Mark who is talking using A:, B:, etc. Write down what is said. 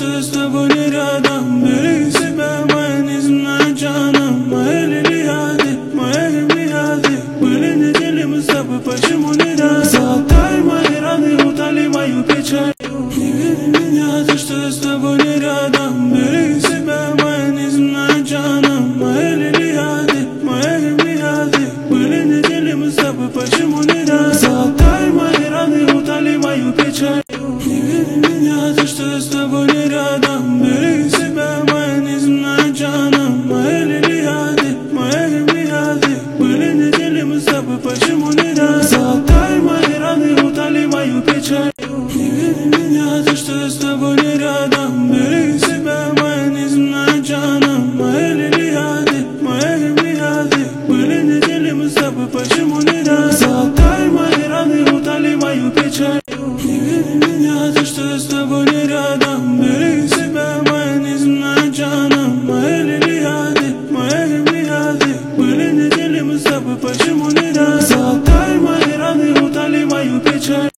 A: что я с тобой не рядом. Бери себя, моя неземная джана. Мои лилиады, мои миады. Были недели мы с тобой, почему не рядом? Золотай мои раны, утоли мою печаль. Не види меня, то что я с тобой не рядом. Бери себя, моя неземная джана. Мои лилиады, мои миады. Были недели мы с тобой, почему не рядом? Золотай мои раны, утоли мою печаль. Не види меня, то что я с тобой не рядом. Бери себя, моя неземная джана. Мои лилиады, мои миады. Были недели мы с тобой, почему не рядом? Золотай мои раны, утоли мою печаль. Не види меня, то что я с тобой не рядом. Бери себя, моя неземная джана. Мои лилиады, мои миады. Были недели мы с тобой, почему не рядом? Золотай мои раны, утоли мою печаль. Не види меня, то что я с тобой не рядом. Бери себя, моя неземная джана. Мои лилиады, мои миады. Были недели мы с тобой, почему не рядом? Золотай мои раны, утоли мою печаль. Не види меня, то что я с тобой не рядом. Бери себя, моя неземная джана. Мои лилиады, мои миады. Были недели мы с тобой, почему не рядом? Золотай мои раны, утоли мою печаль. Не види меня, то что я с тобой не рядом. Бери себя, моя неземная джана. Мои лилиады, мои миады. Были недели мы с тобой, почему не рядом?